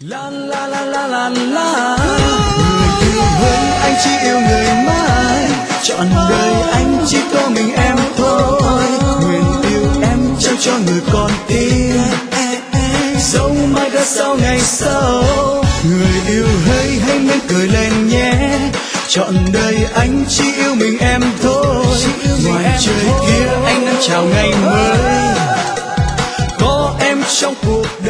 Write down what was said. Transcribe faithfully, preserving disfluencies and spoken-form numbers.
La la la la la la. Người yêu hơn anh chỉ yêu người mãi, trọn đời anh chỉ có mình em thôi. Nguyện yêu em trao cho người con tim, dẫu mai đã sau ngày sau. Người yêu hỡi hãy nên cười lên nhé, trọn đời anh chỉ yêu mình em thôi. Ngoài trời kia anh đang chào ngày mới, có em trong cuộc